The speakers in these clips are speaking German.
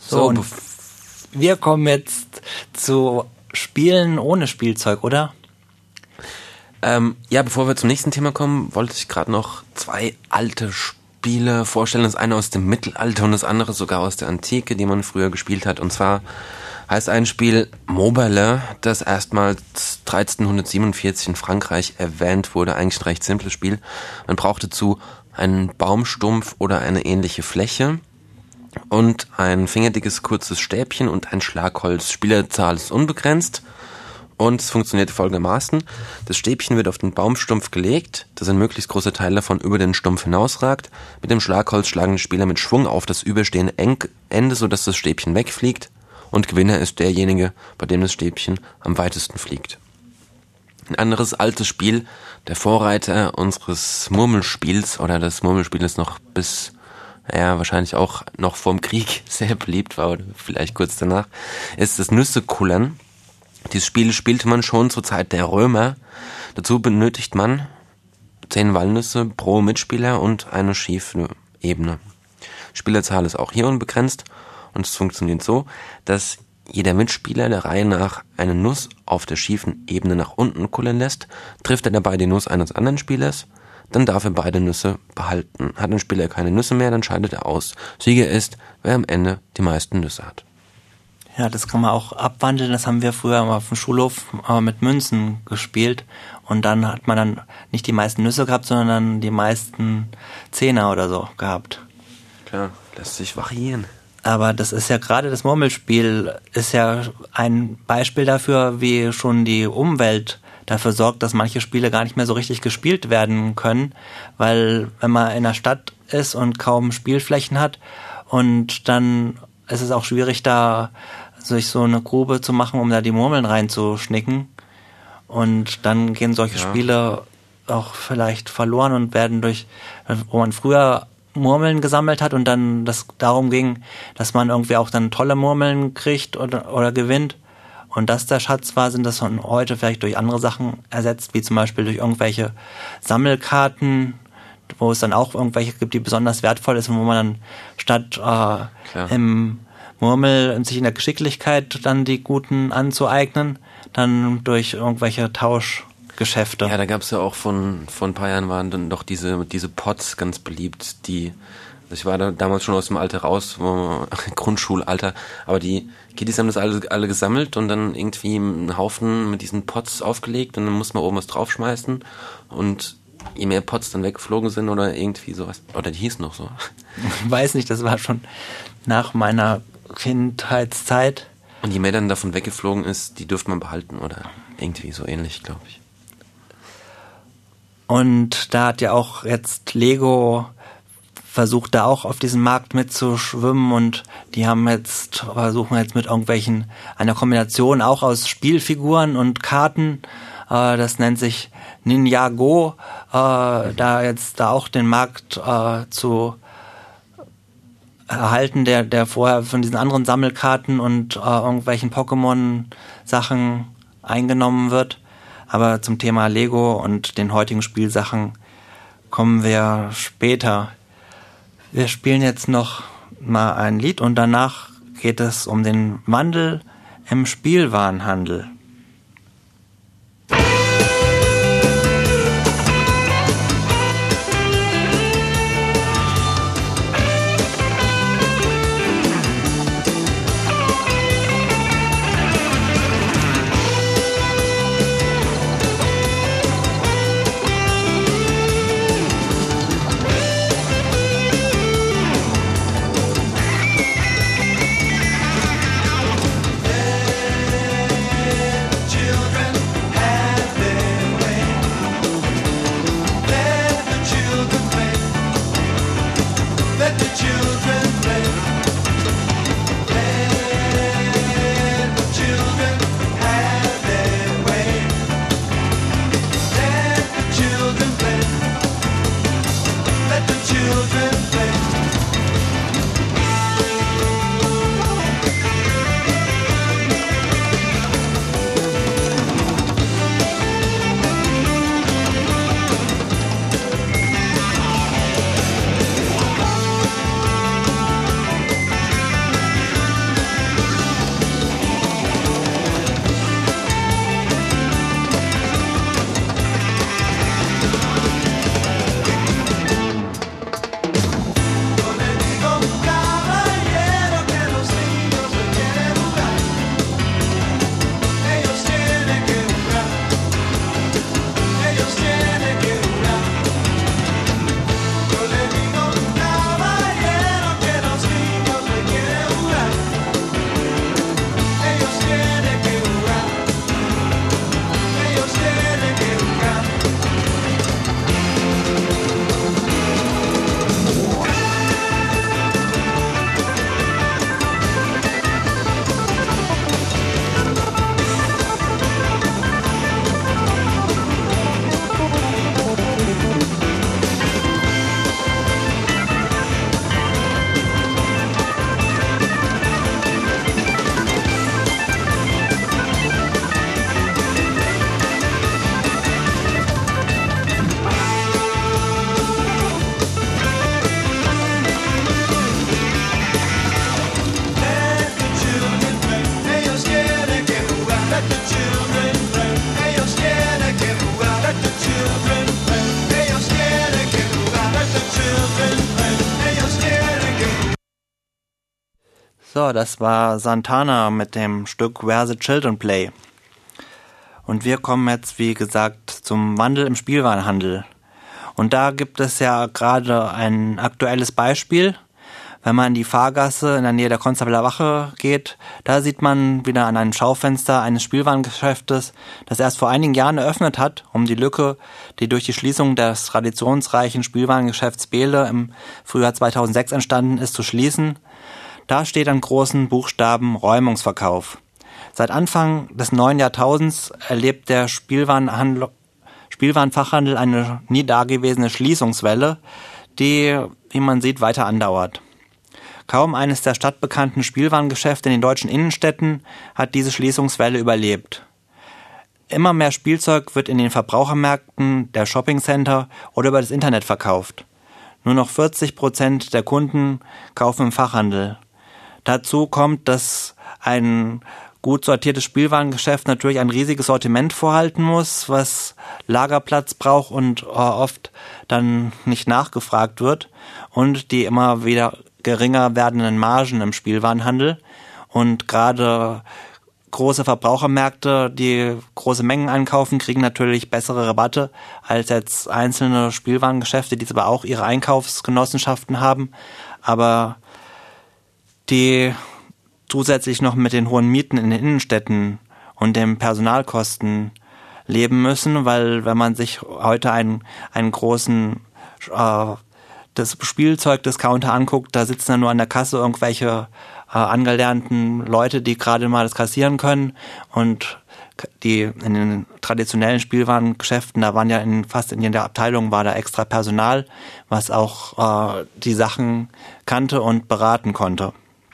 So, und wir kommen jetzt zu Spielen ohne Spielzeug, oder? Ja, bevor wir zum nächsten Thema kommen, wollte ich gerade noch 2 alte Spiele vorstellen. Das eine aus dem Mittelalter und das andere sogar aus der Antike, die man früher gespielt hat. Und zwar heißt ein Spiel Mobile, das erstmals 1347 in Frankreich erwähnt wurde. Eigentlich ein recht simples Spiel. Man braucht dazu einen Baumstumpf oder eine ähnliche Fläche und ein fingerdickes kurzes Stäbchen und ein Schlagholz. Spielerzahl ist unbegrenzt und es funktioniert folgendermaßen. Das Stäbchen wird auf den Baumstumpf gelegt, dass ein möglichst großer Teil davon über den Stumpf hinausragt. Mit dem Schlagholz schlagen die Spieler mit Schwung auf das überstehende Ende, sodass das Stäbchen wegfliegt, und Gewinner ist derjenige, bei dem das Stäbchen am weitesten fliegt. Ein anderes altes Spiel, der Vorreiter unseres Murmelspiels, oder das Murmelspiel ist noch bis, wahrscheinlich auch noch vorm Krieg sehr beliebt war, oder vielleicht kurz danach, ist das Nüssekullern. Dieses Spiel spielte man schon zur Zeit der Römer. Dazu benötigt man 10 Walnüsse pro Mitspieler und eine schiefe Ebene. Spielerzahl ist auch hier unbegrenzt und es funktioniert so, dass jeder Mitspieler der Reihe nach eine Nuss auf der schiefen Ebene nach unten kullern lässt. Trifft er dabei die Nuss eines anderen Spielers, dann darf er beide Nüsse behalten. Hat ein Spieler keine Nüsse mehr, dann scheidet er aus. Sieger ist, wer am Ende die meisten Nüsse hat. Ja, das kann man auch abwandeln. Das haben wir früher auf dem Schulhof mit Münzen gespielt. Und dann hat man dann nicht die meisten Nüsse gehabt, sondern die meisten Zehner oder so gehabt. Klar, lässt sich variieren. Aber das ist ja gerade das Murmelspiel, ist ja ein Beispiel dafür, wie schon die Umwelt dafür sorgt, dass manche Spiele gar nicht mehr so richtig gespielt werden können. Weil wenn man in der Stadt ist und kaum Spielflächen hat, und dann ist es auch schwierig, da sich so eine Grube zu machen, um da die Murmeln reinzuschnicken. Und dann gehen solche Spiele auch vielleicht verloren und werden wo man früher Murmeln gesammelt hat und dann das darum ging, dass man irgendwie auch dann tolle Murmeln kriegt oder gewinnt. Und das der Schatz war, sind das von heute vielleicht durch andere Sachen ersetzt, wie zum Beispiel durch irgendwelche Sammelkarten, wo es dann auch irgendwelche gibt, die besonders wertvoll ist und wo man dann statt im Murmel sich in der Geschicklichkeit dann die guten anzueignen, dann durch irgendwelche Tauschgeschäfte. Ja, da gab es ja auch vor ein paar Jahren waren dann doch diese Pots ganz beliebt, ich war da damals schon aus dem Alter raus, Grundschulalter, aber die Kiddies haben das alle gesammelt und dann irgendwie einen Haufen mit diesen Pots aufgelegt und dann musste man oben was draufschmeißen und je mehr Pots dann weggeflogen sind oder irgendwie sowas, oder die hieß noch so. Ich weiß nicht, das war schon nach meiner Kindheitszeit. Und je mehr dann davon weggeflogen ist, die dürfte man behalten oder irgendwie so ähnlich, glaube ich. Und da hat ja auch jetzt Lego versucht, da auch auf diesem Markt mitzuschwimmen und die versuchen jetzt mit einer Kombination auch aus Spielfiguren und Karten, das nennt sich Ninjago, da jetzt da auch den Markt zu erhalten, der vorher von diesen anderen Sammelkarten und irgendwelchen Pokémon-Sachen eingenommen wird. Aber zum Thema Lego und den heutigen Spielsachen kommen wir später. Wir spielen jetzt noch mal ein Lied und danach geht es um den Wandel im Spielwarenhandel. So, das war Santana mit dem Stück Where the Children Play. Und wir kommen jetzt, wie gesagt, zum Wandel im Spielwarenhandel. Und da gibt es ja gerade ein aktuelles Beispiel. Wenn man in die Fahrgasse in der Nähe der Konstabler Wache geht, da sieht man wieder an einem Schaufenster eines Spielwarengeschäftes, das erst vor einigen Jahren eröffnet hat, um die Lücke, die durch die Schließung des traditionsreichen Spielwarengeschäfts Behle im Frühjahr 2006 entstanden ist, zu schließen. Da steht an großen Buchstaben Räumungsverkauf. Seit Anfang des neuen Jahrtausends erlebt der Spielwarenfachhandel eine nie dagewesene Schließungswelle, die, wie man sieht, weiter andauert. Kaum eines der stadtbekannten Spielwarengeschäfte in den deutschen Innenstädten hat diese Schließungswelle überlebt. Immer mehr Spielzeug wird in den Verbrauchermärkten, der Shoppingcenter oder über das Internet verkauft. Nur noch 40% der Kunden kaufen im Fachhandel. Dazu kommt, dass ein gut sortiertes Spielwarengeschäft natürlich ein riesiges Sortiment vorhalten muss, was Lagerplatz braucht und oft dann nicht nachgefragt wird, und die immer wieder geringer werdenden Margen im Spielwarenhandel. Und gerade große Verbrauchermärkte, die große Mengen einkaufen, kriegen natürlich bessere Rabatte als jetzt einzelne Spielwarengeschäfte, die zwar auch ihre Einkaufsgenossenschaften haben, aber die zusätzlich noch mit den hohen Mieten in den Innenstädten und den Personalkosten leben müssen, weil wenn man sich heute einen großen das Spielzeugdiscounter anguckt, da sitzen dann nur an der Kasse irgendwelche angelernten Leute, die gerade mal das kassieren können, und die in den traditionellen Spielwarengeschäften, da waren ja fast in jeder Abteilung war da extra Personal, was auch die Sachen kannte und beraten konnte.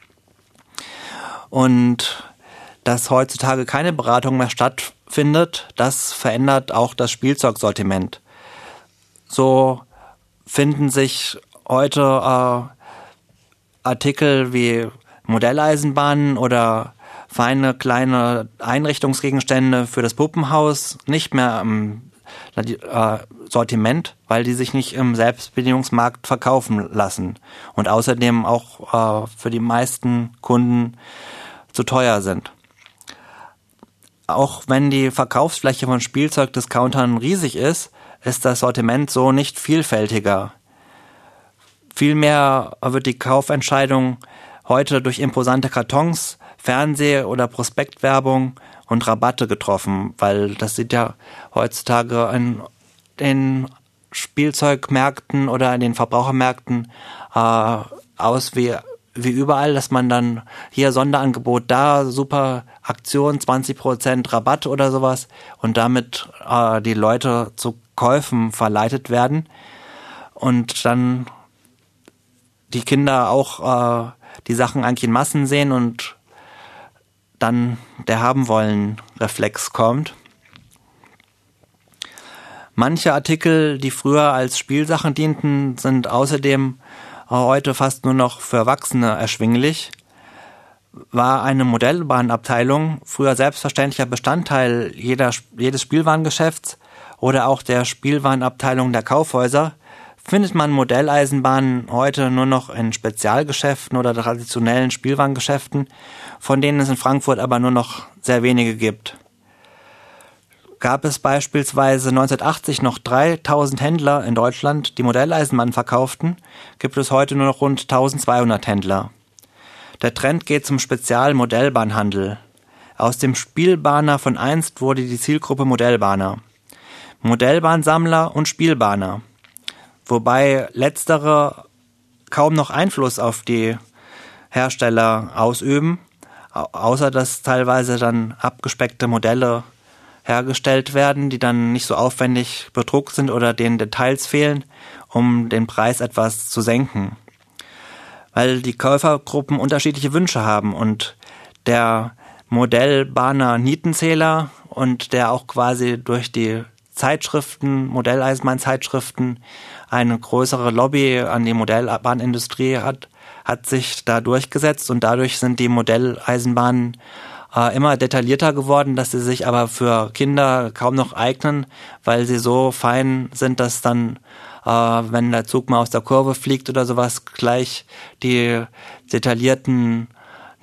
Und dass heutzutage keine Beratung mehr stattfindet, das verändert auch das Spielzeugsortiment. So finden sich heute Artikel wie Modelleisenbahnen oder feine kleine Einrichtungsgegenstände für das Puppenhaus nicht mehr im Sortiment, weil die sich nicht im Selbstbedienungsmarkt verkaufen lassen und außerdem auch für die meisten Kunden zu teuer sind. Auch wenn die Verkaufsfläche von Spielzeugdiscountern riesig ist, ist das Sortiment so nicht vielfältiger. Vielmehr wird die Kaufentscheidung heute durch imposante Kartons, Fernseh- oder Prospektwerbung und Rabatte getroffen, weil das sieht ja heutzutage in den Spielzeugmärkten oder in den Verbrauchermärkten aus wie überall, dass man dann hier Sonderangebot, da super Aktion, 20% Rabatt oder sowas, und damit die Leute zu Käufen verleitet werden und dann die Kinder auch die Sachen eigentlich in Massen sehen und dann der Haben-wollen-Reflex kommt. Manche Artikel, die früher als Spielsachen dienten, sind außerdem heute fast nur noch für Erwachsene erschwinglich. War eine Modellbahnabteilung früher selbstverständlicher Bestandteil jedes Spielwarengeschäfts oder auch der Spielwarenabteilung der Kaufhäuser, findet man Modelleisenbahnen heute nur noch in Spezialgeschäften oder traditionellen Spielwarengeschäften, von denen es in Frankfurt aber nur noch sehr wenige gibt. Gab es beispielsweise 1980 noch 3000 Händler in Deutschland, die Modelleisenbahnen verkauften, gibt es heute nur noch rund 1200 Händler. Der Trend geht zum Spezial-Modellbahnhandel. Aus dem Spielbahner von einst wurde die Zielgruppe Modellbahner. Modellbahnsammler und Spielbahner. Wobei letztere kaum noch Einfluss auf die Hersteller ausüben, außer dass teilweise dann abgespeckte Modelle hergestellt werden, die dann nicht so aufwendig bedruckt sind oder denen Details fehlen, um den Preis etwas zu senken. Weil die Käufergruppen unterschiedliche Wünsche haben und der Modellbahner Nietenzähler und der auch quasi durch die Zeitschriften, Modelleisenbahn-Zeitschriften, eine größere Lobby an die Modellbahnindustrie hat sich da durchgesetzt, und dadurch sind die Modelleisenbahnen immer detaillierter geworden, dass sie sich aber für Kinder kaum noch eignen, weil sie so fein sind, dass dann, wenn der Zug mal aus der Kurve fliegt oder sowas, gleich die detaillierten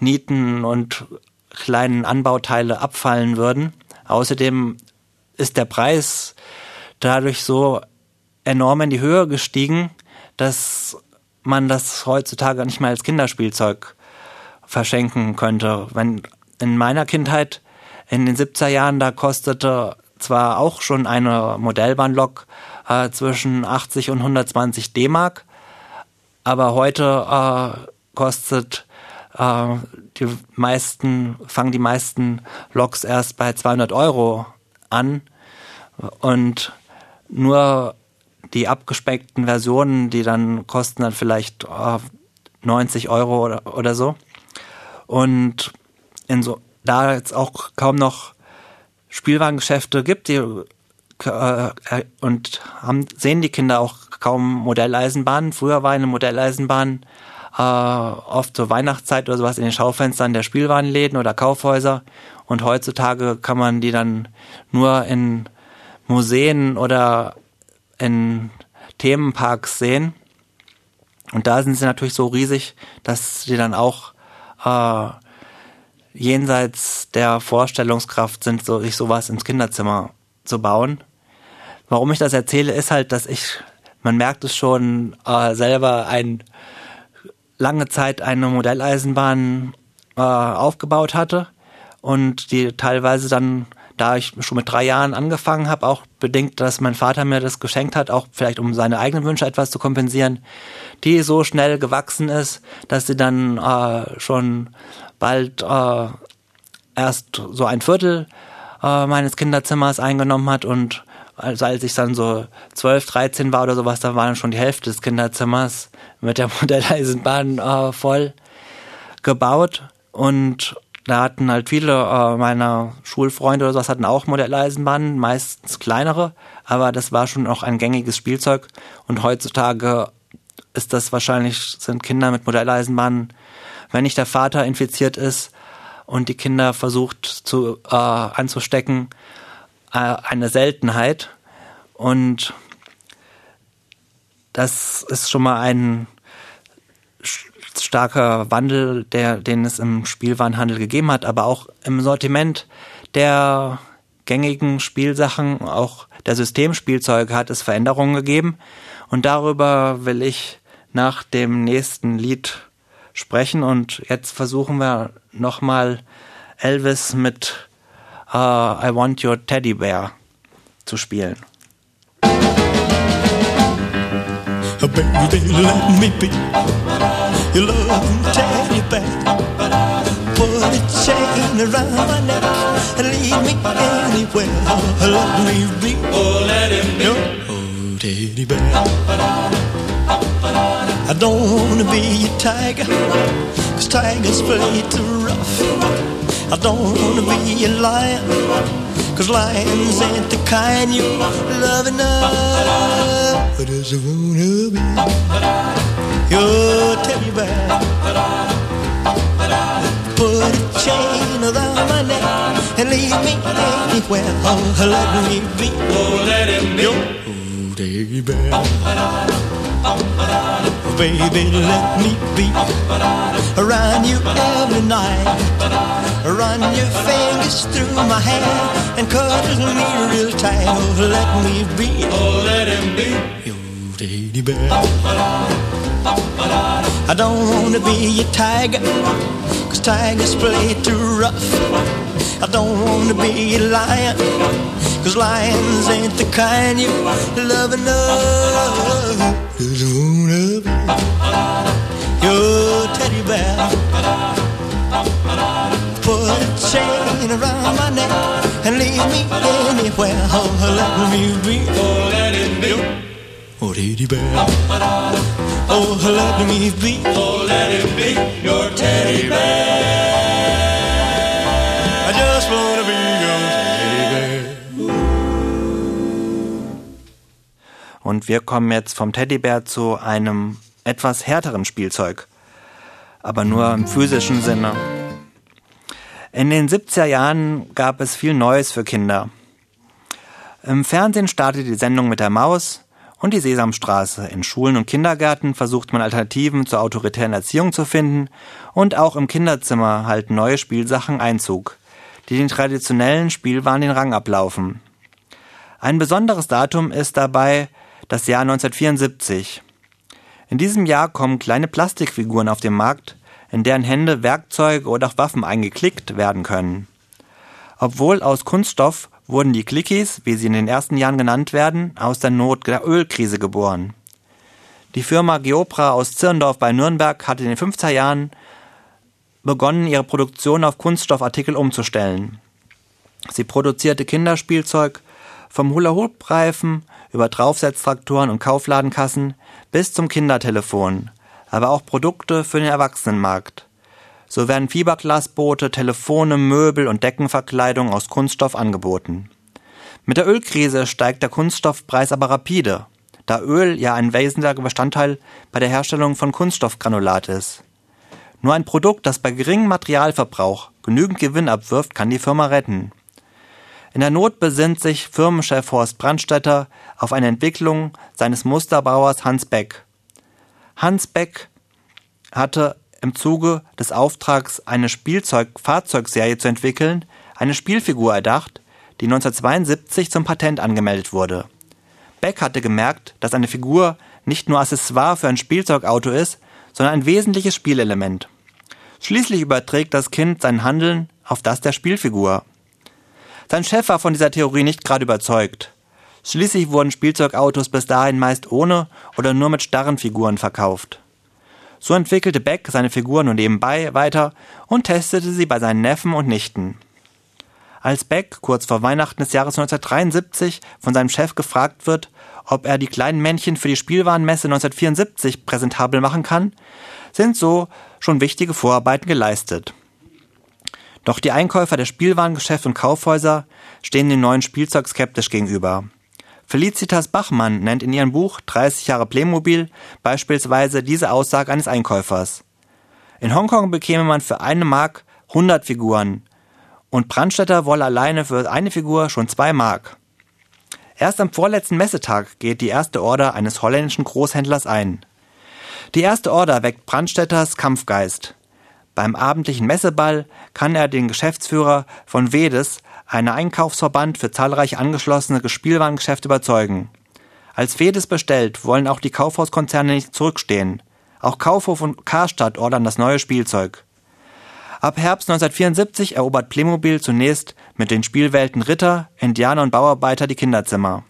Nieten und kleinen Anbauteile abfallen würden. Außerdem ist der Preis dadurch so enorm in die Höhe gestiegen, dass man das heutzutage nicht mehr als Kinderspielzeug verschenken könnte. Wenn in meiner Kindheit in den 70er Jahren, da kostete zwar auch schon eine Modellbahnlok zwischen 80 und 120 D-Mark, aber heute fangen die meisten Loks erst bei 200 Euro an und nur die abgespeckten Versionen, die dann kosten dann vielleicht 90 Euro oder so. Und da jetzt auch kaum noch Spielwarengeschäfte gibt, sehen die Kinder auch kaum Modelleisenbahnen. Früher war eine Modelleisenbahn oft zur Weihnachtszeit oder sowas in den Schaufenstern der Spielwarenläden oder Kaufhäuser. Und heutzutage kann man die dann nur in Museen oder in Themenparks sehen. Und da sind sie natürlich so riesig, dass sie dann auch jenseits der Vorstellungskraft sind, sich sowas ins Kinderzimmer zu bauen. Warum ich das erzähle, ist halt, dass man merkt es schon, selber lange Zeit eine Modelleisenbahn aufgebaut hatte und die teilweise dann, da ich schon mit 3 Jahren angefangen habe, auch bedingt, dass mein Vater mir das geschenkt hat, auch vielleicht um seine eigenen Wünsche etwas zu kompensieren, die so schnell gewachsen ist, dass sie dann schon bald erst so 1/4 meines Kinderzimmers eingenommen hat und als ich dann so 12, 13 war oder sowas, da war dann schon die Hälfte des Kinderzimmers mit der Modelleisenbahn voll gebaut und da hatten halt viele meiner Schulfreunde oder sowas hatten auch Modelleisenbahnen, meistens kleinere, aber das war schon auch ein gängiges Spielzeug und heutzutage sind Kinder mit Modelleisenbahnen, wenn nicht der Vater infiziert ist und die Kinder versucht anzustecken, eine Seltenheit. Und das ist schon mal ein starker Wandel, den es im Spielwarenhandel gegeben hat, aber auch im Sortiment der gängigen Spielsachen, auch der Systemspielzeuge hat es Veränderungen gegeben. Und darüber will ich nach dem nächsten Lied sprechen. Und jetzt versuchen wir nochmal Elvis mit I Want Your Teddy Bear zu spielen. Baby, let me be your loving teddy bear. Put a chain around my neck and lead me anywhere. Let me be, let him be your teddy bear. I don't wanna be a tiger, 'cause tigers play too rough. I don't wanna be a lion, 'cause lions ain't the kind you love enough. I just wanna be your teddy bear. Put a chain around my neck and lead me anywhere. Oh, let me be, let him be your teddy bear. Baby, let me be around you every night. Run your fingers through my hair and cuddle me real tight. Oh, let me be, let him be your teddy bear. I don't wanna be a tiger, 'cause tigers play too rough. I don't wanna be a lion, 'cause lions ain't the kind you love enough. Just wanna be your teddy bear. Put a chain around my neck and lead me anywhere. Oh, let me be, let him be your teddy bear. Oh, let me be, let him be your teddy bear. I just wanna be your teddy bear. Und wir kommen jetzt vom Teddybär zu einem etwas härteren Spielzeug, aber nur im physischen Sinne. In den 70er Jahren gab es viel Neues für Kinder. Im Fernsehen startete die Sendung mit der Maus und die Sesamstraße. In Schulen und Kindergärten versucht man Alternativen zur autoritären Erziehung zu finden und auch im Kinderzimmer halten neue Spielsachen Einzug, die den traditionellen Spielwaren den Rang ablaufen. Ein besonderes Datum ist dabei das Jahr 1974. In diesem Jahr kommen kleine Plastikfiguren auf den Markt, in deren Hände Werkzeuge oder auch Waffen eingeklickt werden können. Obwohl aus Kunststoff wurden die Clickies, wie sie in den ersten Jahren genannt werden, aus der Not der Ölkrise geboren. Die Firma Geopra aus Zirndorf bei Nürnberg hat in den 50er Jahren begonnen, ihre Produktion auf Kunststoffartikel umzustellen. Sie produzierte Kinderspielzeug vom Hula-Hoop-Reifen über Draufsetztraktoren und Kaufladenkassen bis zum Kindertelefon, aber auch Produkte für den Erwachsenenmarkt. So werden Fiberglasboote, Telefone, Möbel und Deckenverkleidung aus Kunststoff angeboten. Mit der Ölkrise steigt der Kunststoffpreis aber rapide, da Öl ja ein wesentlicher Bestandteil bei der Herstellung von Kunststoffgranulat ist. Nur ein Produkt, das bei geringem Materialverbrauch genügend Gewinn abwirft, kann die Firma retten. In der Not besinnt sich Firmenchef Horst Brandstätter auf eine Entwicklung seines Musterbauers Hans Beck. Hans Beck hatte im Zuge des Auftrags, eine Spielzeug-Fahrzeugserie zu entwickeln, eine Spielfigur erdacht, die 1972 zum Patent angemeldet wurde. Beck hatte gemerkt, dass eine Figur nicht nur Accessoire für ein Spielzeugauto ist, sondern ein wesentliches Spielelement. Schließlich überträgt das Kind sein Handeln auf das der Spielfigur. Sein Chef war von dieser Theorie nicht gerade überzeugt. Schließlich wurden Spielzeugautos bis dahin meist ohne oder nur mit starren Figuren verkauft. So entwickelte Beck seine Figur nur nebenbei weiter und testete sie bei seinen Neffen und Nichten. Als Beck kurz vor Weihnachten des Jahres 1973 von seinem Chef gefragt wird, ob er die kleinen Männchen für die Spielwarenmesse 1974 präsentabel machen kann, sind so schon wichtige Vorarbeiten geleistet. Doch die Einkäufer der Spielwarengeschäfte und Kaufhäuser stehen dem neuen Spielzeug skeptisch gegenüber. Felicitas Bachmann nennt in ihrem Buch 30 Jahre Playmobil beispielsweise diese Aussage eines Einkäufers. In Hongkong bekäme man für 1 Mark 100 Figuren und Brandstätter wolle alleine für eine Figur schon 2 Mark. Erst am vorletzten Messetag geht die erste Order eines holländischen Großhändlers ein. Die erste Order weckt Brandstätters Kampfgeist. Beim abendlichen Messeball kann er den Geschäftsführer von Wedes, einer Einkaufsverband für zahlreiche angeschlossene Spielwarengeschäfte, überzeugen. Als Wedes bestellt, wollen auch die Kaufhauskonzerne nicht zurückstehen. Auch Kaufhof und Karstadt ordern das neue Spielzeug. Ab Herbst 1974 erobert Playmobil zunächst mit den Spielwelten Ritter, Indianer und Bauarbeiter die Kinderzimmer.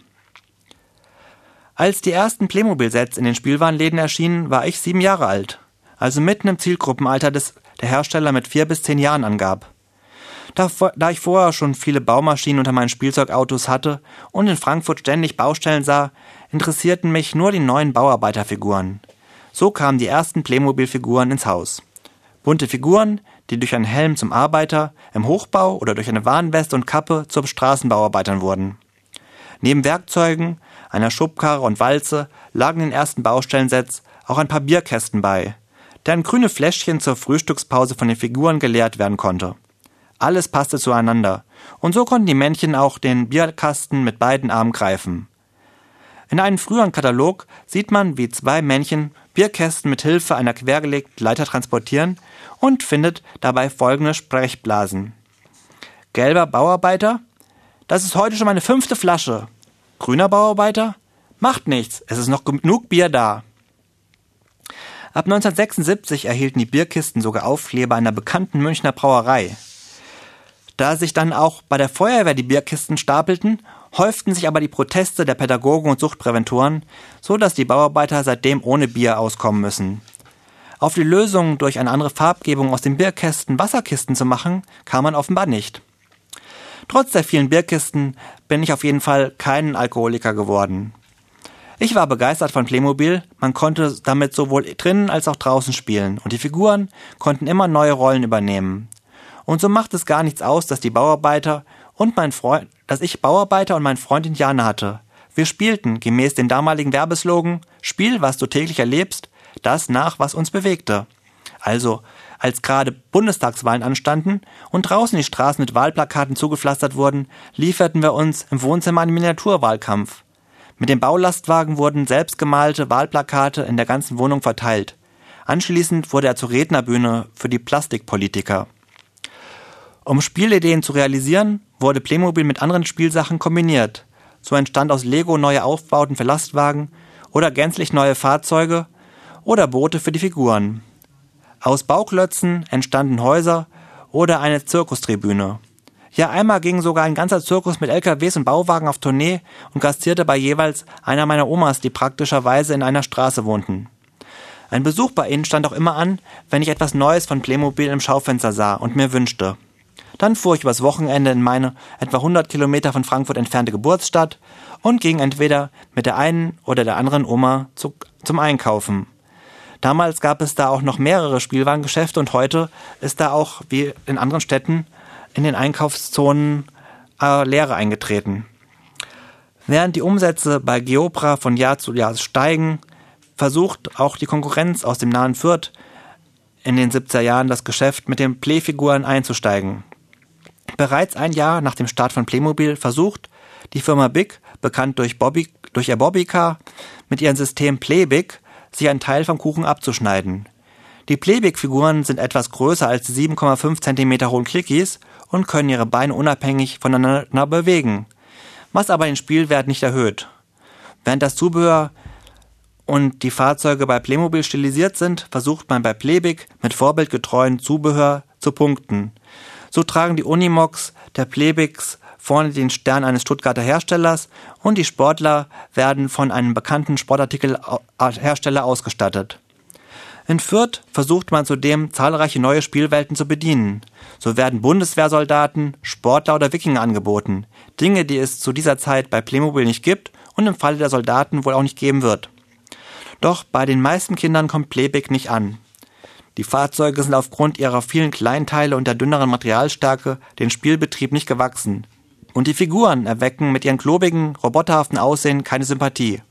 Als die ersten Playmobil-Sets in den Spielwarenläden erschienen, war ich 7 Jahre alt, also mitten im Zielgruppenalter der Hersteller mit 4 bis 10 Jahren angab. Da ich vorher schon viele Baumaschinen unter meinen Spielzeugautos hatte und in Frankfurt ständig Baustellen sah, interessierten mich nur die neuen Bauarbeiterfiguren. So kamen die ersten Playmobil-Figuren ins Haus. Bunte Figuren, die durch einen Helm zum Arbeiter, im Hochbau oder durch eine Warnweste und Kappe zu Straßenbauarbeitern wurden. Neben Werkzeugen, einer Schubkarre und Walze lagen den ersten Baustellensets auch ein paar Bierkästen bei, deren grüne Fläschchen zur Frühstückspause von den Figuren geleert werden konnte. Alles passte zueinander, und so konnten die Männchen auch den Bierkasten mit beiden Armen greifen. In einem früheren Katalog sieht man, wie 2 Männchen Bierkästen mit Hilfe einer quergelegten Leiter transportieren und findet dabei folgende Sprechblasen. Gelber Bauarbeiter: Das ist heute schon meine 5. Flasche. Grüner Bauarbeiter: Macht nichts, es ist noch genug Bier da. Ab 1976 erhielten die Bierkisten sogar Aufkleber einer bekannten Münchner Brauerei. Da sich dann auch bei der Feuerwehr die Bierkisten stapelten, häuften sich aber die Proteste der Pädagogen und Suchtpräventoren, so dass die Bauarbeiter seitdem ohne Bier auskommen müssen. Auf die Lösung, durch eine andere Farbgebung aus den Bierkästen Wasserkisten zu machen, kam man offenbar nicht. Trotz der vielen Bierkisten bin ich auf jeden Fall kein Alkoholiker geworden. Ich war begeistert von Playmobil, man konnte damit sowohl drinnen als auch draußen spielen und die Figuren konnten immer neue Rollen übernehmen. Und so macht es gar nichts aus, dass ich Bauarbeiter und mein Freund Indianer hatte. Wir spielten, gemäß dem damaligen Werbeslogan, Spiel, was du täglich erlebst, das nach, was uns bewegte. Also, als gerade Bundestagswahlen anstanden und draußen die Straßen mit Wahlplakaten zugepflastert wurden, lieferten wir uns im Wohnzimmer einen Miniaturwahlkampf. Mit dem Baulastwagen wurden selbstgemalte Wahlplakate in der ganzen Wohnung verteilt. Anschließend wurde er zur Rednerbühne für die Plastikpolitiker. Um Spielideen zu realisieren, wurde Playmobil mit anderen Spielsachen kombiniert. So entstand aus Lego neue Aufbauten für Lastwagen oder gänzlich neue Fahrzeuge oder Boote für die Figuren. Aus Bauklötzen entstanden Häuser oder eine Zirkustribüne. Ja, einmal ging sogar ein ganzer Zirkus mit LKWs und Bauwagen auf Tournee und gastierte bei jeweils einer meiner Omas, die praktischerweise in einer Straße wohnten. Ein Besuch bei ihnen stand auch immer an, wenn ich etwas Neues von Playmobil im Schaufenster sah und mir wünschte. Dann fuhr ich übers Wochenende in meine etwa 100 Kilometer von Frankfurt entfernte Geburtsstadt und ging entweder mit der einen oder der anderen Oma zum Einkaufen. Damals gab es da auch noch mehrere Spielwarengeschäfte und heute ist da auch, wie in anderen Städten, in den Einkaufszonen Leere eingetreten. Während die Umsätze bei Geopra von Jahr zu Jahr steigen, versucht auch die Konkurrenz aus dem nahen Fürth in den 70er Jahren das Geschäft mit den Playfiguren einzusteigen. Bereits ein Jahr nach dem Start von Playmobil versucht die Firma Big, bekannt durch ihr Bobbycar, mit ihrem System Playbig, sich einen Teil vom Kuchen abzuschneiden. Die Playbig-Figuren sind etwas größer als die 7,5 cm hohen Clickies und können ihre Beine unabhängig voneinander bewegen, was aber den Spielwert nicht erhöht. Während das Zubehör und die Fahrzeuge bei Playmobil stilisiert sind, versucht man bei Playbig mit vorbildgetreuen Zubehör zu punkten. So tragen die Unimogs der Playbigs vorne den Stern eines Stuttgarter Herstellers und die Sportler werden von einem bekannten Sportartikelhersteller ausgestattet. In Fürth versucht man zudem zahlreiche neue Spielwelten zu bedienen. So werden Bundeswehrsoldaten, Sportler oder Wikinger angeboten. Dinge, die es zu dieser Zeit bei Playmobil nicht gibt und im Falle der Soldaten wohl auch nicht geben wird. Doch bei den meisten Kindern kommt Playbig nicht an. Die Fahrzeuge sind aufgrund ihrer vielen Kleinteile und der dünneren Materialstärke den Spielbetrieb nicht gewachsen. Und die Figuren erwecken mit ihrem klobigen, roboterhaften Aussehen keine Sympathie.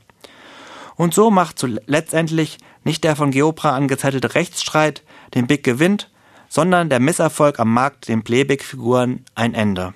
Und so macht letztendlich nicht der von Geopra angezettelte Rechtsstreit, den Big gewinnt, sondern der Misserfolg am Markt den Playbig-Figuren ein Ende.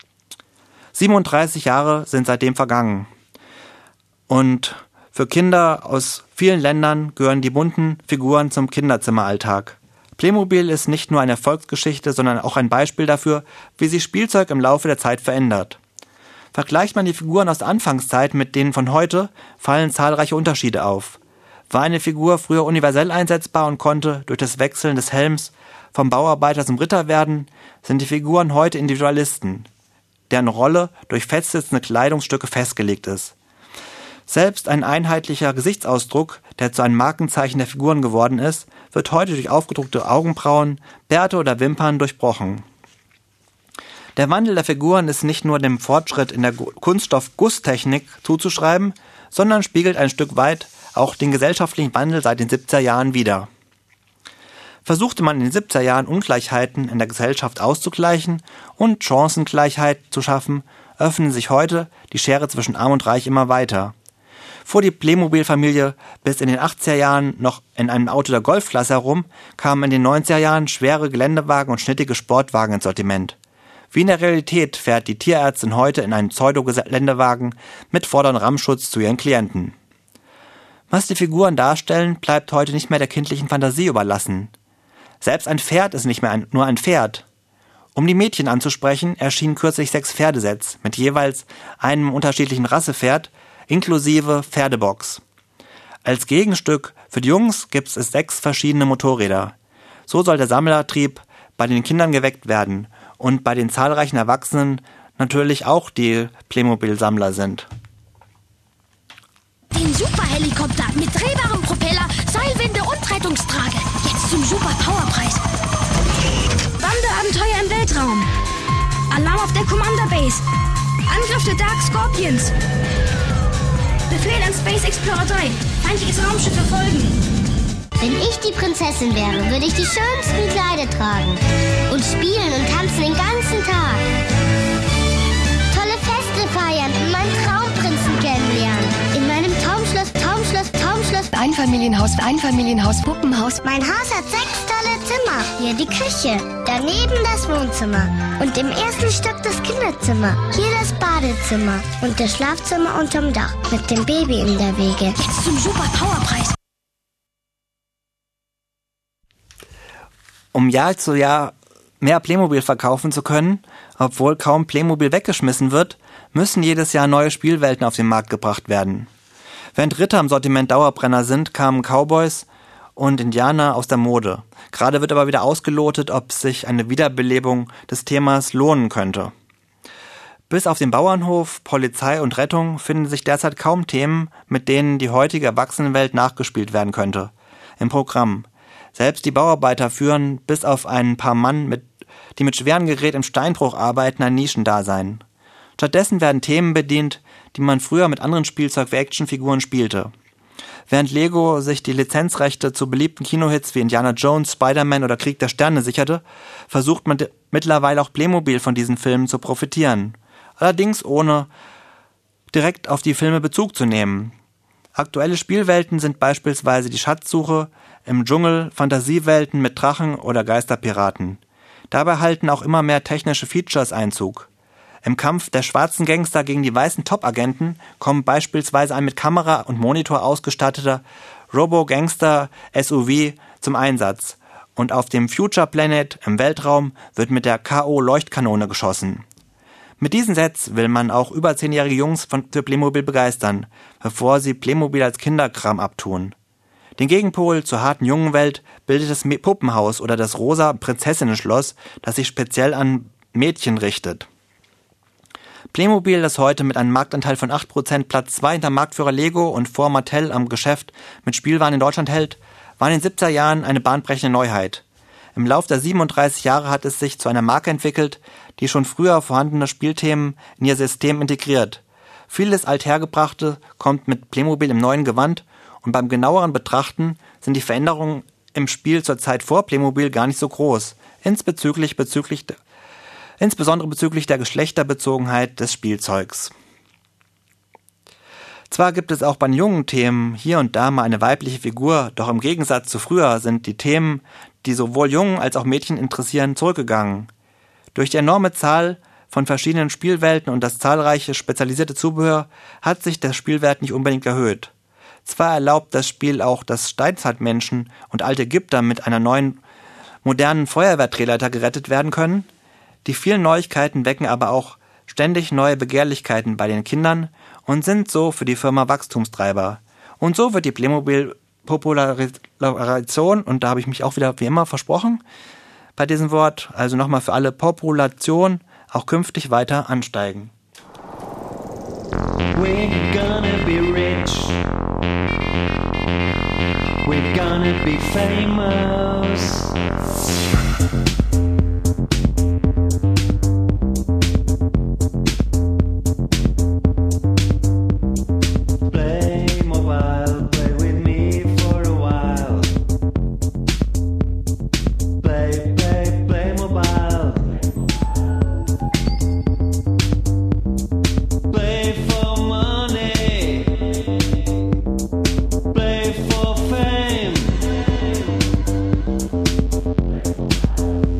37 Jahre sind seitdem vergangen. Und für Kinder aus vielen Ländern gehören die bunten Figuren zum Kinderzimmeralltag. Playmobil ist nicht nur eine Erfolgsgeschichte, sondern auch ein Beispiel dafür, wie sich Spielzeug im Laufe der Zeit verändert. Vergleicht man die Figuren aus der Anfangszeit mit denen von heute, fallen zahlreiche Unterschiede auf. War eine Figur früher universell einsetzbar und konnte durch das Wechseln des Helms vom Bauarbeiter zum Ritter werden, sind die Figuren heute Individualisten, deren Rolle durch festsitzende Kleidungsstücke festgelegt ist. Selbst ein einheitlicher Gesichtsausdruck, der zu einem Markenzeichen der Figuren geworden ist, wird heute durch aufgedruckte Augenbrauen, Bärte oder Wimpern durchbrochen. Der Wandel der Figuren ist nicht nur dem Fortschritt in der Kunststoff-Gusstechnik zuzuschreiben, sondern spiegelt ein Stück weit auch den gesellschaftlichen Wandel seit den 70er Jahren wider. Versuchte man in den 70er Jahren Ungleichheiten in der Gesellschaft auszugleichen und Chancengleichheit zu schaffen, öffnen sich heute die Schere zwischen Arm und Reich immer weiter. Fuhr die Playmobil-Familie bis in den 80er Jahren noch in einem Auto der Golfklasse herum, kamen in den 90er Jahren schwere Geländewagen und schnittige Sportwagen ins Sortiment. Wie in der Realität fährt die Tierärztin heute in einem Pseudo-Geländewagen mit vorderem Rammschutz zu ihren Klienten. Was die Figuren darstellen, bleibt heute nicht mehr der kindlichen Fantasie überlassen. Selbst ein Pferd ist nicht mehr nur ein Pferd. Um die Mädchen anzusprechen, erschienen kürzlich 6 Pferdesets mit jeweils einem unterschiedlichen Rassepferd inklusive Pferdebox. Als Gegenstück für die Jungs gibt es 6 verschiedene Motorräder. So soll der Sammlertrieb bei den Kindern geweckt werden und bei den zahlreichen Erwachsenen natürlich auch die Playmobil-Sammler sind. Den Superhelikopter mit drehbarem Propeller, Seilwinde und Rettungstrage. Jetzt zum Super-Powerpreis. Wanderabenteuer im Weltraum. Alarm auf der Commander Base. Angriff der Dark Scorpions. Befehl an Space Explorer 3. Feindliches Raumschiff verfolgen. Wenn ich die Prinzessin wäre, würde ich die schönsten Kleider tragen. Und spielen und tanzen den ganzen Tag. Tolle Feste feiern und meinen Traumprinzen kennenlernen. In meinem Traumschloss. Einfamilienhaus, Puppenhaus. Mein Haus hat 6 tolle Zimmer. hier die Küche, daneben das Wohnzimmer und im ersten Stock das Kinderzimmer, hier das Badezimmer und das Schlafzimmer unterm Dach mit dem Baby in der Wiege. Jetzt zum Super Powerpreis. Um Jahr zu Jahr mehr Playmobil verkaufen zu können, obwohl kaum Playmobil weggeschmissen wird, müssen jedes Jahr neue Spielwelten auf den Markt gebracht werden. Während Ritter im Sortiment Dauerbrenner sind, kamen Cowboys und Indianer aus der Mode. Gerade wird aber wieder ausgelotet, ob sich eine Wiederbelebung des Themas lohnen könnte. Bis auf den Bauernhof, Polizei und Rettung finden sich derzeit kaum Themen, mit denen die heutige Erwachsenenwelt nachgespielt werden könnte. Im Programm. Selbst die Bauarbeiter führen, bis auf ein paar Mann, die mit schweren Geräten im Steinbruch arbeiten, ein Nischendasein. Stattdessen werden Themen bedient, die man früher mit anderen Spielzeug wie Actionfiguren spielte. Während Lego sich die Lizenzrechte zu beliebten Kinohits wie Indiana Jones, Spider-Man oder Krieg der Sterne sicherte, versucht man mittlerweile auch Playmobil von diesen Filmen zu profitieren. Allerdings ohne direkt auf die Filme Bezug zu nehmen. Aktuelle Spielwelten sind beispielsweise die Schatzsuche im Dschungel, Fantasiewelten mit Drachen oder Geisterpiraten. Dabei halten auch immer mehr technische Features Einzug. Im Kampf der schwarzen Gangster gegen die weißen Top-Agenten kommt beispielsweise ein mit Kamera und Monitor ausgestatteter Robo-Gangster-SUV zum Einsatz und auf dem Future Planet im Weltraum wird mit der K.O.-Leuchtkanone geschossen. Mit diesen Sets will man auch über 10-jährige Jungs für Playmobil begeistern, bevor sie Playmobil als Kinderkram abtun. Den Gegenpol zur harten jungen Welt bildet das Puppenhaus oder das rosa Prinzessinnen-Schloss, das sich speziell an Mädchen richtet. Playmobil, das heute mit einem Marktanteil von 8% Platz 2 hinter Marktführer Lego und vor Mattel am Geschäft mit Spielwaren in Deutschland hält, war in den 70er Jahren eine bahnbrechende Neuheit. Im Lauf der 37 Jahre hat es sich zu einer Marke entwickelt, die schon früher vorhandene Spielthemen in ihr System integriert. Vieles Althergebrachte kommt mit Playmobil im neuen Gewand und beim genaueren Betrachten sind die Veränderungen im Spiel zur Zeit vor Playmobil gar nicht so groß, insbesondere bezüglich der Geschlechterbezogenheit des Spielzeugs. Zwar gibt es auch bei jungen Themen hier und da mal eine weibliche Figur, doch im Gegensatz zu früher sind die Themen, die sowohl Jungen als auch Mädchen interessieren, zurückgegangen. Durch die enorme Zahl von verschiedenen Spielwelten und das zahlreiche spezialisierte Zubehör hat sich der Spielwert nicht unbedingt erhöht. Zwar erlaubt das Spiel auch, dass Steinzeitmenschen und alte Ägypter mit einer neuen, modernen Feuerwehrdrehleiter gerettet werden können, die vielen Neuigkeiten wecken aber auch ständig neue Begehrlichkeiten bei den Kindern und sind so für die Firma Wachstumstreiber. Und so wird die Playmobil-Popularisation, und da habe ich mich auch wieder wie immer versprochen, bei diesem Wort, also nochmal für alle Population, auch künftig weiter ansteigen. We're gonna be rich. We're gonna be famous. Playmobil, play with me for a while. Playmobil. Play for money. Play for fame.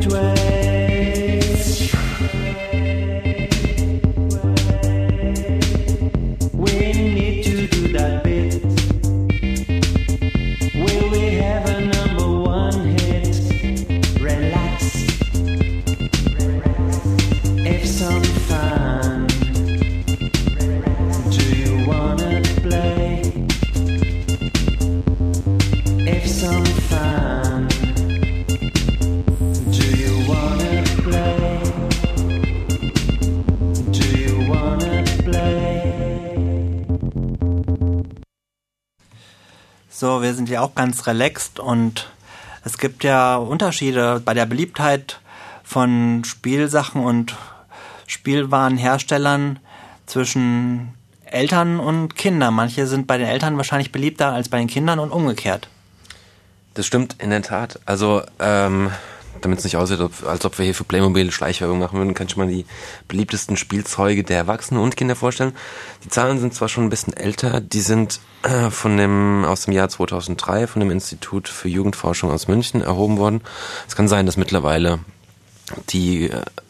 So, wir sind ja auch ganz relaxed und es gibt ja Unterschiede bei der Beliebtheit von Spielsachen und Spielwarenherstellern zwischen Eltern und Kindern. Manche sind bei den Eltern wahrscheinlich beliebter als bei den Kindern und umgekehrt. Das stimmt in der Tat. Also, damit es nicht aussieht, als ob wir hier für Playmobil Schleichwerbung machen würden, kann ich mal die beliebtesten Spielzeuge der Erwachsenen und Kinder vorstellen. Die Zahlen sind zwar schon ein bisschen älter, die sind aus dem Jahr 2003 von dem Institut für Jugendforschung aus München erhoben worden. Es kann sein, dass mittlerweile die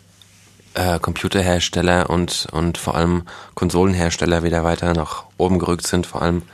Computerhersteller und vor allem Konsolenhersteller wieder weiter nach oben gerückt sind, vor allem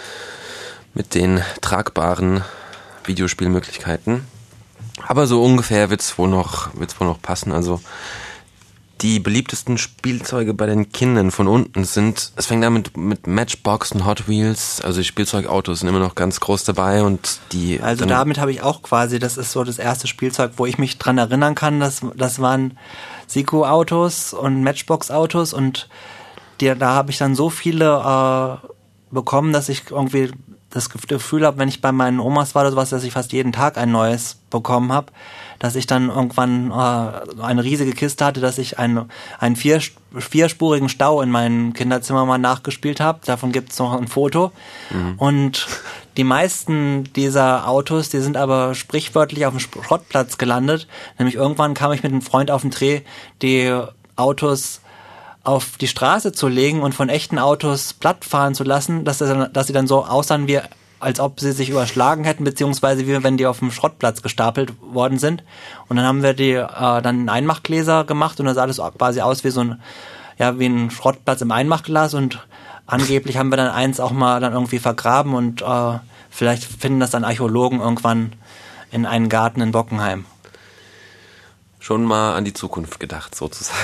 mit den tragbaren Videospielmöglichkeiten. Aber so ungefähr wird's wohl noch passen. Also die beliebtesten Spielzeuge bei den Kindern von unten sind, es fängt an mit Matchbox und Hot Wheels, also die Spielzeugautos sind immer noch ganz groß dabei und die... Also damit habe ich auch quasi, das ist so das erste Spielzeug, wo ich mich dran erinnern kann, das waren Siko-Autos und Matchbox-Autos und da habe ich dann so viele bekommen, dass ich irgendwie das Gefühl habe, wenn ich bei meinen Omas war oder sowas, dass ich fast jeden Tag ein neues bekommen habe, dass ich dann irgendwann eine riesige Kiste hatte, dass ich einen vierspurigen Stau in meinem Kinderzimmer mal nachgespielt habe. Davon gibt es noch ein Foto. Mhm. Und die meisten dieser Autos, die sind aber sprichwörtlich auf dem Schrottplatz gelandet. Nämlich irgendwann kam ich mit einem Freund auf den Dreh, die Autos auf die Straße zu legen und von echten Autos platt fahren zu lassen, dass sie dann so aussahen, wie als ob sie sich überschlagen hätten, beziehungsweise wie wenn die auf dem Schrottplatz gestapelt worden sind. Und dann haben wir die dann in Einmachgläser gemacht und dann sah das quasi aus wie wie ein Schrottplatz im Einmachglas und angeblich haben wir dann eins auch mal dann irgendwie vergraben und vielleicht finden das dann Archäologen irgendwann in einen Garten in Bockenheim. Schon mal an die Zukunft gedacht, sozusagen.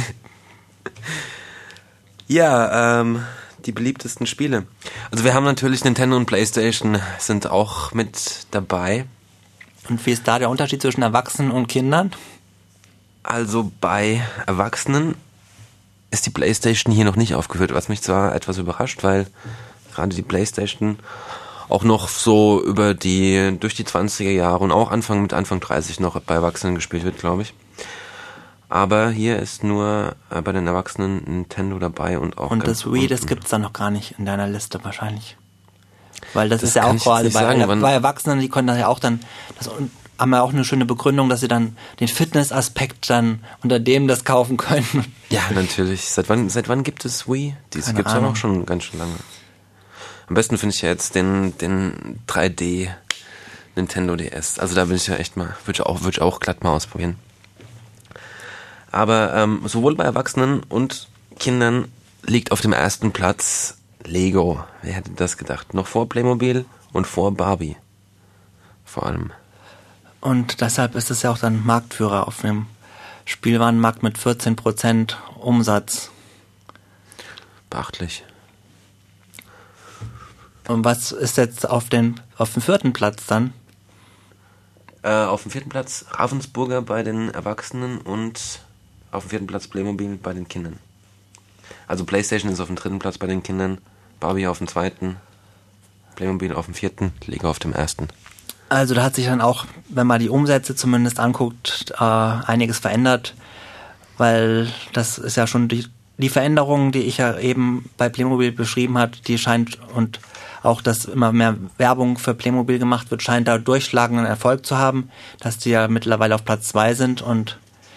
Ja, die beliebtesten Spiele. Also wir haben natürlich Nintendo und PlayStation sind auch mit dabei. Und wie ist da der Unterschied zwischen Erwachsenen und Kindern? Also bei Erwachsenen ist die PlayStation hier noch nicht aufgeführt, was mich zwar etwas überrascht, weil gerade die PlayStation auch noch so durch die 20er Jahre und auch Anfang 30 noch bei Erwachsenen gespielt wird, glaube ich. Aber hier ist nur bei den Erwachsenen Nintendo dabei und auch... Und das Wii, das gibt's dann noch gar nicht in deiner Liste wahrscheinlich. Weil das ist ja auch quasi bei Erwachsenen, die können das ja auch dann... haben ja auch eine schöne Begründung, dass sie dann den Fitnessaspekt dann unter dem das kaufen können. Ja, natürlich. Seit wann gibt es Wii? Das gibt's ja auch schon ganz schön lange. Am besten finde ich ja jetzt den 3D Nintendo DS. Also da bin ich ja echt mal... Würde ich auch glatt mal ausprobieren. Aber sowohl bei Erwachsenen und Kindern liegt auf dem ersten Platz Lego. Wer hätte das gedacht? Noch vor Playmobil und vor Barbie. Vor allem. Und deshalb ist es ja auch dann Marktführer auf dem Spielwarenmarkt mit 14% Umsatz. Beachtlich. Und was ist jetzt auf dem 4. Platz dann? Auf dem 4. Platz Ravensburger bei den Erwachsenen und auf dem 4. Platz Playmobil bei den Kindern. Also PlayStation ist auf dem 3. Platz bei den Kindern, Barbie auf dem 2., Playmobil auf dem 4., Lego auf dem 1. Also da hat sich dann auch, wenn man die Umsätze zumindest anguckt, einiges verändert, weil das ist ja schon die Veränderung, die ich ja eben bei Playmobil beschrieben habe, die scheint, und auch, dass immer mehr Werbung für Playmobil gemacht wird, scheint da durchschlagenden Erfolg zu haben, dass die ja mittlerweile auf Platz 2 sind und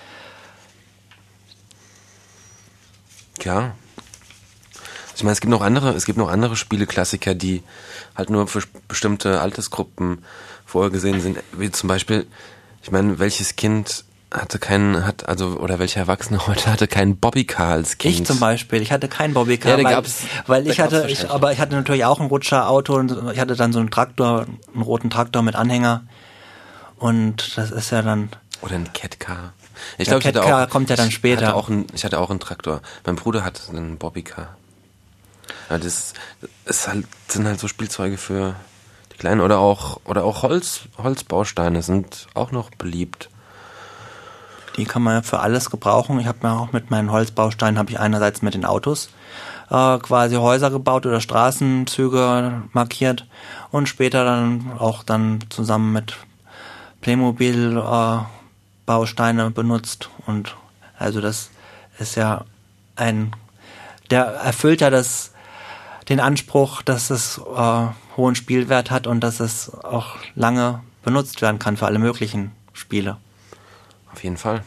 ja. Ich meine, es gibt noch andere Spieleklassiker, die halt nur für bestimmte Altersgruppen vorgesehen sind, wie zum Beispiel Ich meine, welches Kind oder welcher Erwachsene heute hatte keinen Bobbycar als Kind? Ich zum Beispiel, ich hatte keinen Bobbycar, ich hatte natürlich auch ein Rutscherauto und ich hatte dann so einen roten Traktor mit Anhänger und das ist ja dann... Oder ein Catcar. Ich glaube, Catcar kommt ja dann später. Ich hatte auch einen Traktor. Mein Bruder hat einen Bobbycar. Ja, sind halt so Spielzeuge für die Kleinen oder auch Holzbausteine sind auch noch beliebt. Die kann man ja für alles gebrauchen. Ich habe mir auch mit meinen Holzbausteinen einerseits mit den Autos quasi Häuser gebaut oder Straßenzüge markiert und später dann zusammen mit Playmobil Bausteine benutzt. Und also das ist ja der erfüllt ja den Anspruch, dass es hohen Spielwert hat und dass es auch lange benutzt werden kann für alle möglichen Spiele. Auf jeden Fall.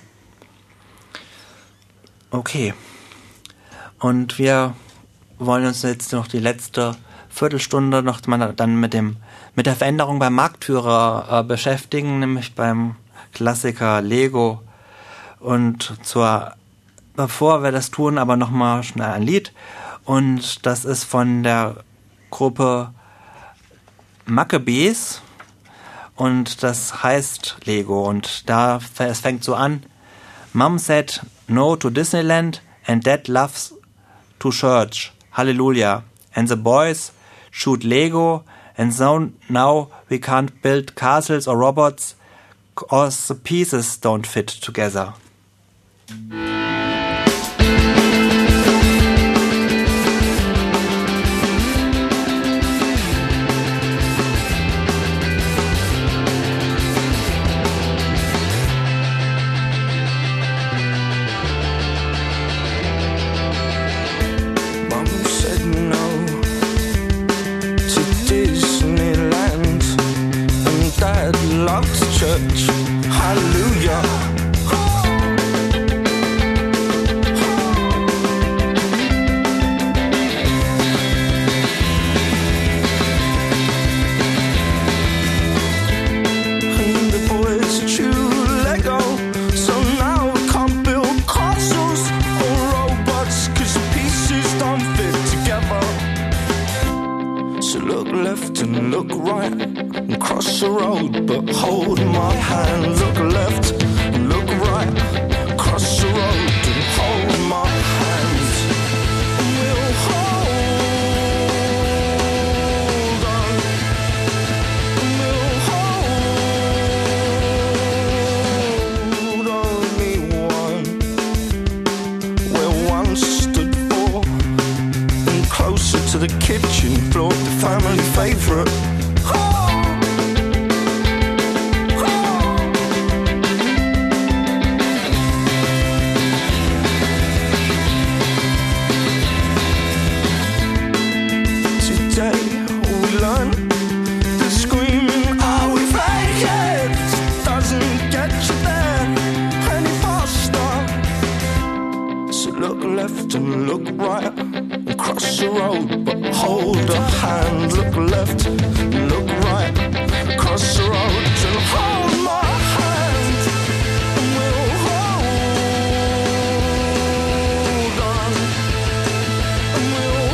Okay. Und wir wollen uns jetzt noch die letzte Viertelstunde noch dann mit der Veränderung beim Marktführer beschäftigen, nämlich beim Klassiker Lego. Und bevor wir das tun, aber nochmal schnell ein Lied. Und das ist von der Gruppe Maccabees. Und das heißt Lego. Und es fängt so an. Mom said no to Disneyland and Dad loves to church. Hallelujah. And the boys shoot Lego and so now we can't build castles or robots cause the pieces don't fit together. Church, hallelujah. And the boys chew Lego, so now we can't build castles or robots, 'cause the pieces don't fit together. So look left and look right and cross the road, but hold my hand. Look left and look right, cross the road and hold my hand. And we'll hold on. And we'll hold only one. Where one stood four, and closer to the kitchen floor, the family favourite. And look right and cross the road, but hold a hand. Look left and look right, cross the road and hold my hand. And we'll hold on. And we'll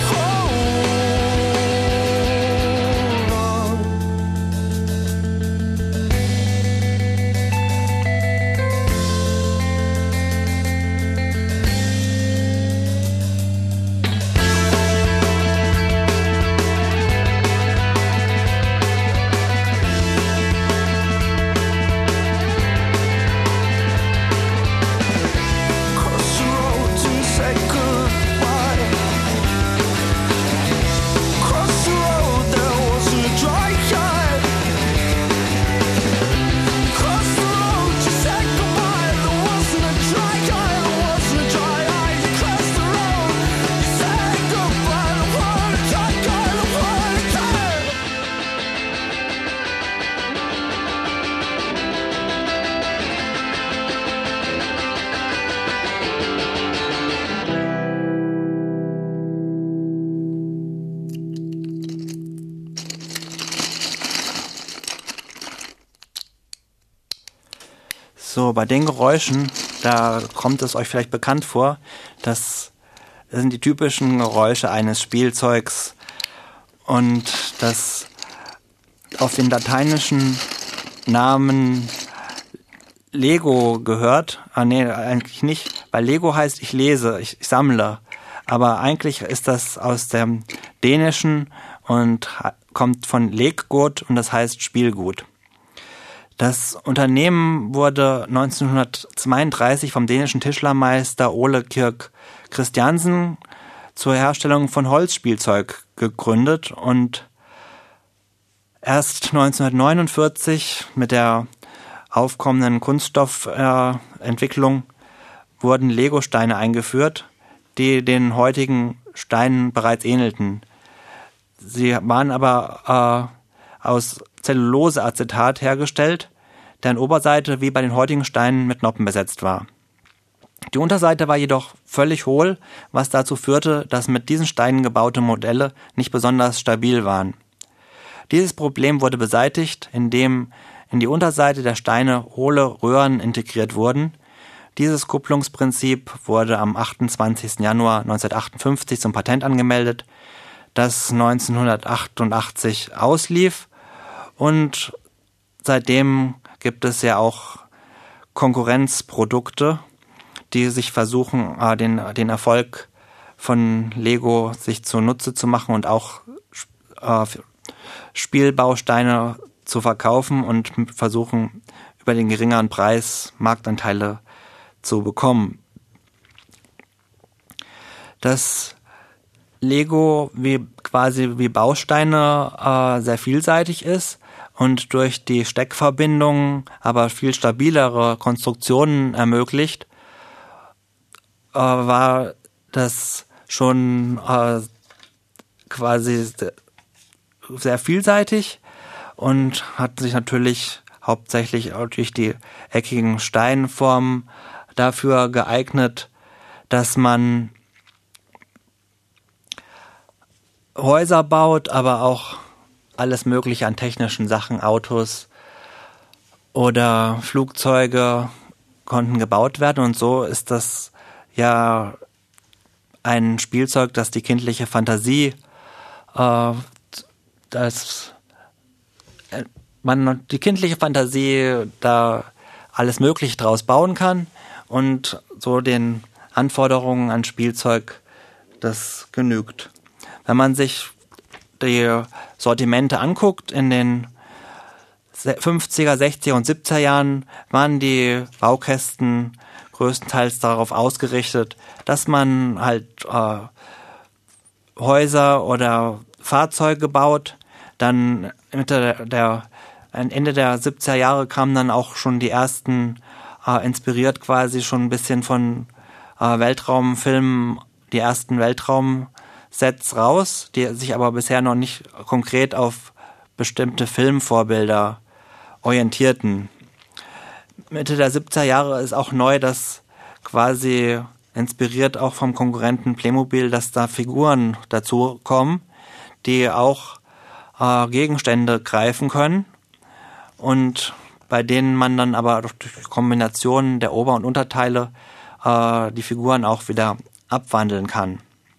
hold on. So, bei den Geräuschen, da kommt es euch vielleicht bekannt vor, das sind die typischen Geräusche eines Spielzeugs und das auf den lateinischen Namen Lego gehört. Nee, eigentlich nicht, weil Lego heißt ich lese, ich sammle. Aber eigentlich ist das aus dem Dänischen und kommt von Leggut und das heißt Spielgut. Das Unternehmen wurde 1932 vom dänischen Tischlermeister Ole Kirk Christiansen zur Herstellung von Holzspielzeug gegründet und erst 1949 mit der aufkommenden Kunststoffentwicklung wurden Lego-Steine eingeführt, die den heutigen Steinen bereits ähnelten. Sie waren aber aus Zelluloseacetat hergestellt, deren Oberseite wie bei den heutigen Steinen mit Noppen besetzt war. Die Unterseite war jedoch völlig hohl, was dazu führte, dass mit diesen Steinen gebaute Modelle nicht besonders stabil waren. Dieses Problem wurde beseitigt, indem in die Unterseite der Steine hohle Röhren integriert wurden. Dieses Kupplungsprinzip wurde am 28. Januar 1958 zum Patent angemeldet, das 1988 auslief und seitdem gibt es ja auch Konkurrenzprodukte, die sich versuchen, den Erfolg von Lego sich zunutze zu machen und auch Spielbausteine zu verkaufen und versuchen, über den geringeren Preis Marktanteile zu bekommen. Das Lego quasi wie Bausteine sehr vielseitig ist und durch die Steckverbindungen aber viel stabilere Konstruktionen ermöglicht, war das schon quasi sehr vielseitig und hat sich natürlich hauptsächlich auch durch die eckigen Steinformen dafür geeignet, dass man Häuser baut, aber auch alles Mögliche an technischen Sachen, Autos oder Flugzeuge konnten gebaut werden und so ist das ja ein Spielzeug, das die kindliche Fantasie, die kindliche Fantasie da alles Mögliche draus bauen kann und so den Anforderungen an Spielzeug das genügt. Wenn man sich die Sortimente anguckt, in den 50er, 60er und 70er Jahren waren die Baukästen größtenteils darauf ausgerichtet, dass man halt Häuser oder Fahrzeuge baut. Dann Ende der 70er Jahre kamen dann auch schon die ersten, inspiriert quasi schon ein bisschen von Weltraumfilmen, die ersten Weltraumsets raus, die sich aber bisher noch nicht konkret auf bestimmte Filmvorbilder orientierten. Mitte der 70er Jahre ist auch neu, dass quasi inspiriert auch vom Konkurrenten Playmobil, dass da Figuren dazu kommen, die auch Gegenstände greifen können und bei denen man dann aber durch die Kombination der Ober- und Unterteile die Figuren auch wieder abwandeln kann.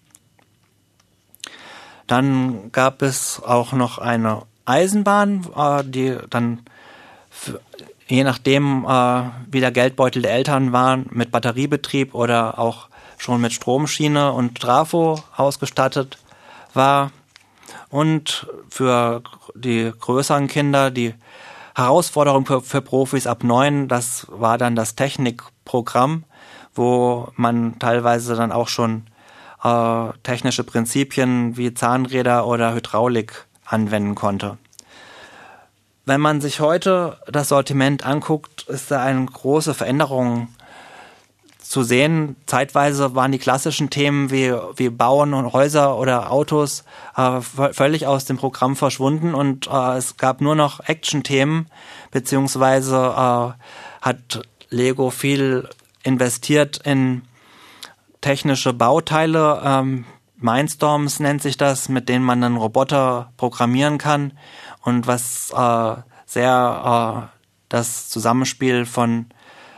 Dann gab es auch noch eine Eisenbahn, die dann je nachdem, wie der Geldbeutel der Eltern war, mit Batteriebetrieb oder auch schon mit Stromschiene und Trafo ausgestattet war. Und für die größeren Kinder, die Herausforderung für Profis ab 9, das war dann das Technikprogramm, wo man teilweise dann auch schon technische Prinzipien wie Zahnräder oder Hydraulik anwenden konnte. Wenn man sich heute das Sortiment anguckt, ist da eine große Veränderung zu sehen. Zeitweise waren die klassischen Themen wie Bauen und Häuser oder Autos völlig aus dem Programm verschwunden und es gab nur noch Action-Themen, beziehungsweise hat Lego viel investiert in technische Bauteile. Mindstorms nennt sich das, mit denen man dann Roboter programmieren kann und was sehr das Zusammenspiel von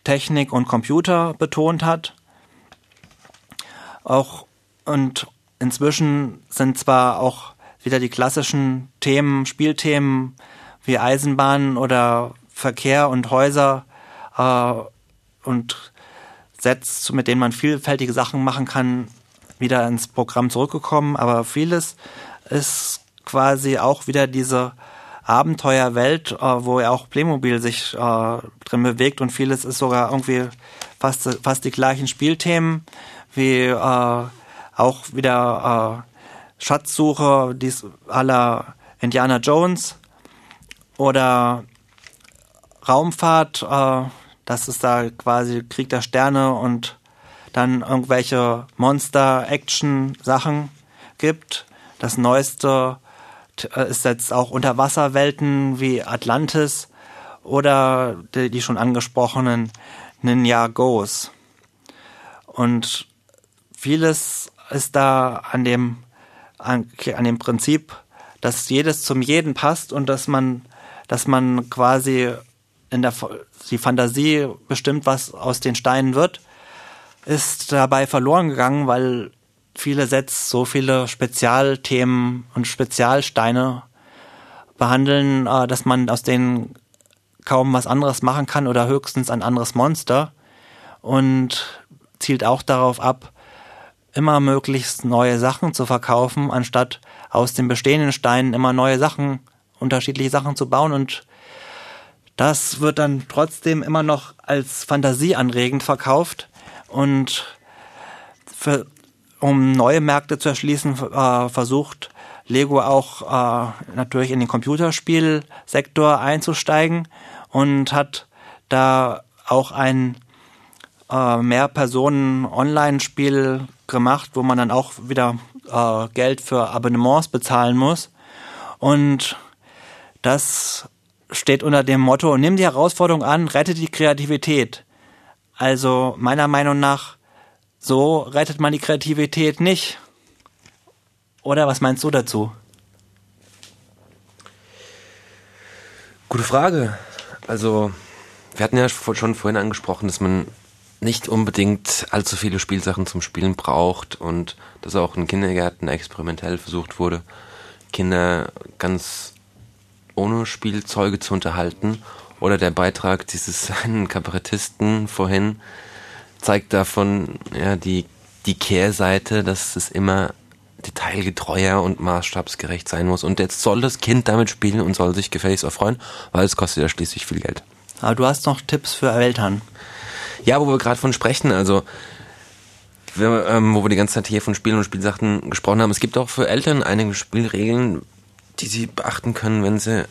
Technik und Computer betont hat. Auch und inzwischen sind zwar auch wieder die klassischen Themen, Spielthemen wie Eisenbahnen oder Verkehr und Häuser und Sets, mit denen man vielfältige Sachen machen kann, wieder ins Programm zurückgekommen. Aber vieles ist quasi auch wieder diese Abenteuerwelt, wo ja auch Playmobil sich drin bewegt, und vieles ist sogar irgendwie fast die gleichen Spielthemen wie auch wieder Schatzsuche, dies à la Indiana Jones oder Raumfahrt, dass es da quasi Krieg der Sterne und dann irgendwelche Monster-Action-Sachen gibt. Das Neueste ist jetzt auch Unterwasserwelten wie Atlantis oder die schon angesprochenen Ninjagos. Und vieles ist da an dem Prinzip, dass jedes zum jeden passt und dass man quasi die Fantasie bestimmt, was aus den Steinen wird, ist dabei verloren gegangen, weil viele Sets so viele Spezialthemen und Spezialsteine behandeln, dass man aus denen kaum was anderes machen kann oder höchstens ein anderes Monster, und zielt auch darauf ab, immer möglichst neue Sachen zu verkaufen, anstatt aus den bestehenden Steinen immer neue Sachen, unterschiedliche Sachen zu bauen, und das wird dann trotzdem immer noch als fantasieanregend verkauft, und um neue Märkte zu erschließen, versucht Lego auch natürlich in den Computerspielsektor einzusteigen und hat da auch ein Mehrpersonen-Online-Spiel gemacht, wo man dann auch wieder Geld für Abonnements bezahlen muss. Und das steht unter dem Motto: Nimm die Herausforderung an, rette die Kreativität. Also meiner Meinung nach, so rettet man die Kreativität nicht. Oder was meinst du dazu? Gute Frage. Also, wir hatten ja schon vorhin angesprochen, dass man nicht unbedingt allzu viele Spielsachen zum Spielen braucht und dass auch in Kindergärten experimentell versucht wurde, Kinder ganz ohne Spielzeuge zu unterhalten. Oder der Beitrag dieses einen Kabarettisten vorhin zeigt davon ja die Kehrseite, dass es immer detailgetreuer und maßstabsgerecht sein muss. Und jetzt soll das Kind damit spielen und soll sich gefälligst auch freuen, weil es kostet ja schließlich viel Geld. Aber du hast noch Tipps für Eltern. Ja, wo wir gerade von sprechen, also wo wir die ganze Zeit hier von Spielen und Spielsachen gesprochen haben, es gibt auch für Eltern einige Spielregeln, die sie beachten können, wenn sie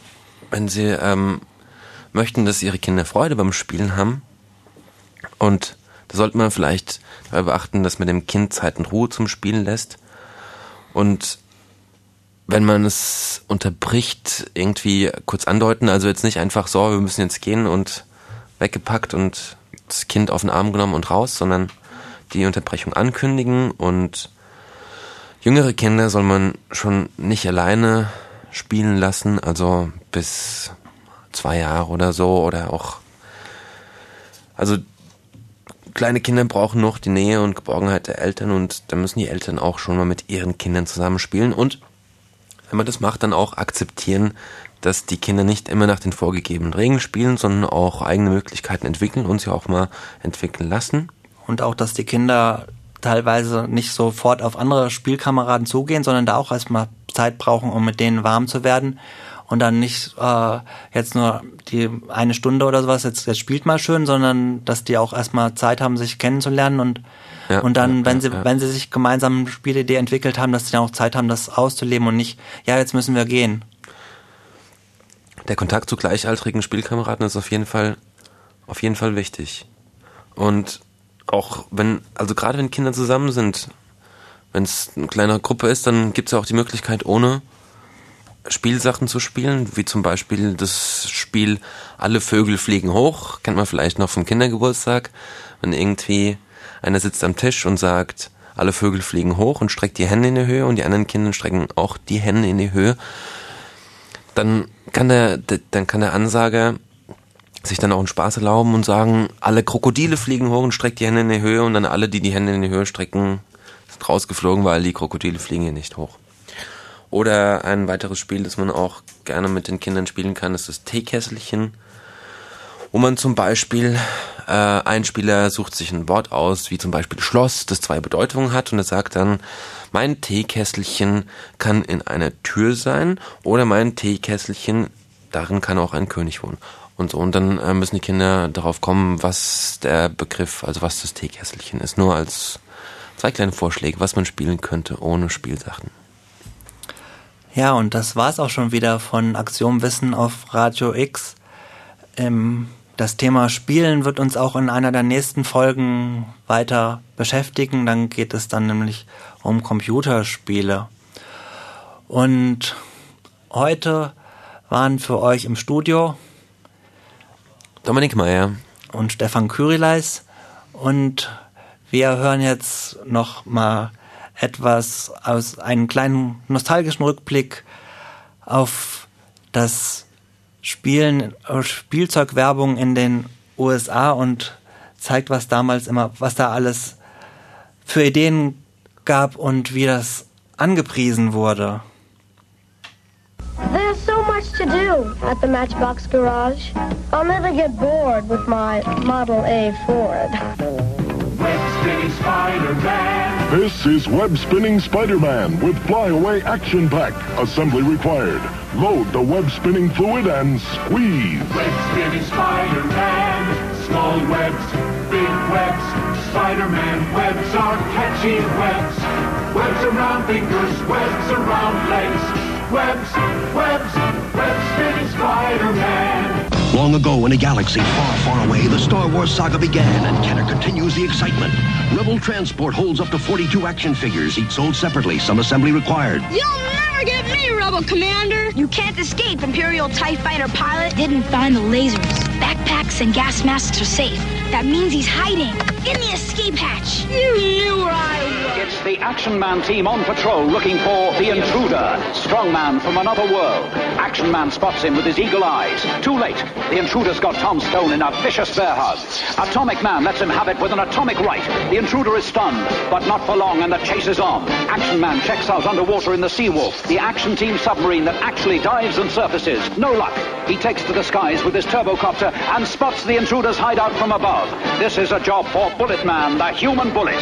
möchten, dass ihre Kinder Freude beim Spielen haben. Und da sollte man vielleicht dabei beachten, dass man dem Kind Zeit und Ruhe zum Spielen lässt. Und wenn man es unterbricht, irgendwie kurz andeuten, also jetzt nicht einfach so, wir müssen jetzt gehen und weggepackt und das Kind auf den Arm genommen und raus, sondern die Unterbrechung ankündigen. Und jüngere Kinder soll man schon nicht alleine spielen lassen, also bis 2 Jahre oder so, oder auch, also kleine Kinder brauchen noch die Nähe und Geborgenheit der Eltern, und da müssen die Eltern auch schon mal mit ihren Kindern zusammenspielen, und wenn man das macht, dann auch akzeptieren, dass die Kinder nicht immer nach den vorgegebenen Regeln spielen, sondern auch eigene Möglichkeiten entwickeln und sie auch mal entwickeln lassen. Und auch, dass die Kinder teilweise nicht sofort auf andere Spielkameraden zugehen, sondern da auch erstmal Zeit brauchen, um mit denen warm zu werden. Und dann nicht jetzt nur die 1 Stunde oder sowas, jetzt spielt mal schön, sondern dass die auch erstmal Zeit haben, sich kennenzulernen, und dann, wenn sie sich gemeinsam eine Spielidee entwickelt haben, dass sie dann auch Zeit haben, das auszuleben und nicht, ja, jetzt müssen wir gehen. Der Kontakt zu gleichaltrigen Spielkameraden ist auf jeden Fall wichtig. Und auch gerade wenn Kinder zusammen sind, wenn es eine kleinere Gruppe ist, dann gibt es ja auch die Möglichkeit, ohne Spielsachen zu spielen, wie zum Beispiel das Spiel Alle Vögel fliegen hoch, kennt man vielleicht noch vom Kindergeburtstag, wenn irgendwie einer sitzt am Tisch und sagt, alle Vögel fliegen hoch und streckt die Hände in die Höhe und die anderen Kinder strecken auch die Hände in die Höhe, dann kann der Ansager sich dann auch einen Spaß erlauben und sagen, alle Krokodile fliegen hoch und streckt die Hände in die Höhe und dann alle, die die Hände in die Höhe strecken, sind rausgeflogen, weil die Krokodile fliegen hier nicht hoch. Oder ein weiteres Spiel, das man auch gerne mit den Kindern spielen kann, ist das Teekesselchen, wo man zum Beispiel, ein Spieler sucht sich ein Wort aus, wie zum Beispiel Schloss, das 2 Bedeutungen hat und er sagt dann, mein Teekesselchen kann in einer Tür sein oder mein Teekesselchen, darin kann auch ein König wohnen. Und so, und dann müssen die Kinder darauf kommen, was der Begriff, also was das Teekesselchen ist. Nur als 2 kleine Vorschläge, was man spielen könnte ohne Spielsachen. Ja, und das war's auch schon wieder von Axiom-Wissen auf Radio X. Das Thema Spielen wird uns auch in einer der nächsten Folgen weiter beschäftigen. Dann geht es dann nämlich um Computerspiele. Und heute waren für euch im Studio Dominik Meyer und Stefan Kyrileis. Und wir hören jetzt noch mal etwas aus einem kleinen nostalgischen Rückblick auf das Spielzeugwerbung in den USA und zeigt, was da alles für Ideen gab und wie das angepriesen wurde. There's so much to do at the Matchbox Garage. I'll never get bored with my Model A Ford. Web-spinning Spider-Man. This is Web-Spinning Spider-Man with Fly-Away Action Pack. Assembly required. Load the web-spinning fluid and squeeze. Web-spinning Spider-Man. Small webs, big webs. Spider-Man webs are catchy webs. Webs around fingers, webs around legs. Webs, webs, web-spinning Spider-Man. Long ago in a galaxy far, far away, the Star Wars saga began, and Kenner continues the excitement. Rebel Transport holds up to 42 action figures, each sold separately, some assembly required. You'll never get me, Rebel Commander! You can't escape, Imperial TIE Fighter pilot. Didn't find the lasers. Backpacks and gas masks are safe. That means he's hiding in the escape hatch. You knew where I was. It's the Action Man team on patrol looking for the intruder, strongman from another world. Action Man spots him with his eagle eyes. Too late. The intruder's got Tom Stone in a vicious bear hug. Atomic Man lets him have it with an atomic right. The intruder is stunned, but not for long, and the chase is on. Action Man checks out underwater in the Seawolf, the Action Team submarine that actually dives and surfaces. No luck. He takes to the skies with his turbocopter and spots the intruder's hideout from above. This is a job for Bullet Man, the human bullet.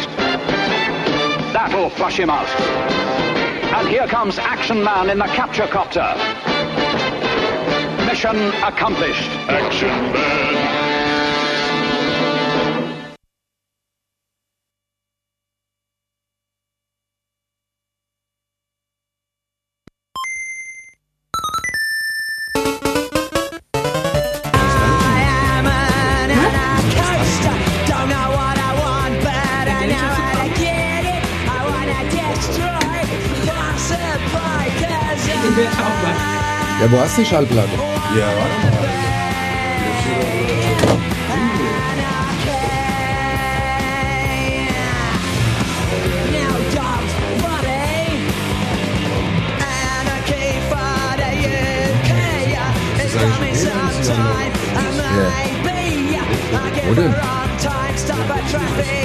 That'll flush him out. And here comes Action Man in the capture copter. Mission accomplished. Action Man. Ja, wo hast du die Schallplatte? Ja, warte mal. Wo denn?